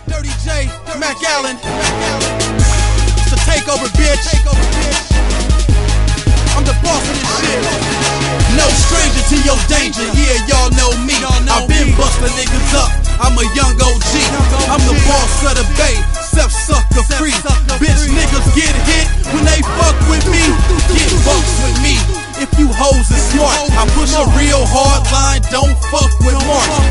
Dirty J, Mac Allen. It's the takeover, bitch. I'm the boss of this shit. No stranger to your danger. Yeah, y'all know me. I've been busting niggas up. I'm a young OG. I'm the boss of the bay. Self-sucker free. Bitch niggas get hit when they fuck with me. Get bucks with me. If you hoes is smart, I push a real hard line. Don't fuck with Mark.